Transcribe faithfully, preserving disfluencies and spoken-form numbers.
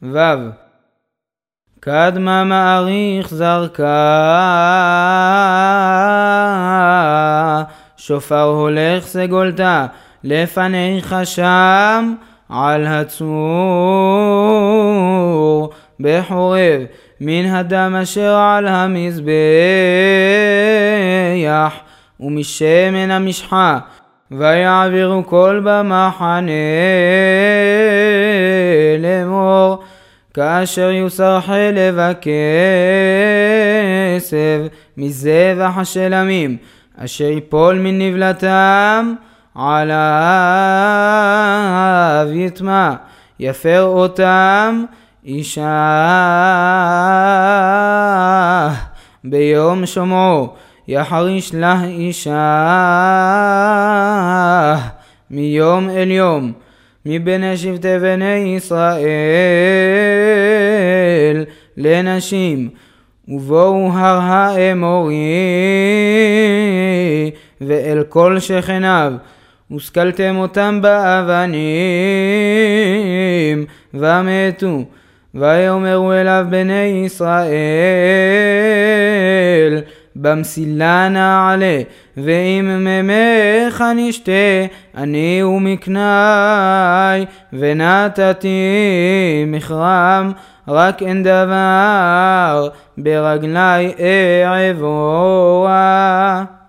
ו' קדמה מעריך זרקה, שופר הולך סגולתה, לפניך שם על הצור, בחורב מן הדם אשר על המזבח, ומשמן המשחה, ויעבירו כל במחנה לאמור, כאשר יוסר חלב הכסף מזבח השלמים, אשר יפול מנבלתם עליו יטמע, יפר אותם אישה ביום שומעו, יחריש לה אישה מיום אל יום, מבני שבטי בני ישראל לנשים, ובואו הר האמורי ואל כל שכניו, וסקלתם אותם באבנים ומתו, ויאמרו אליו בני ישראל, במסילה נעלה, ואם ממך נשתה אני ומקנאי, ונתתי מכרם, רק אין דבר ברגלי אעבורה.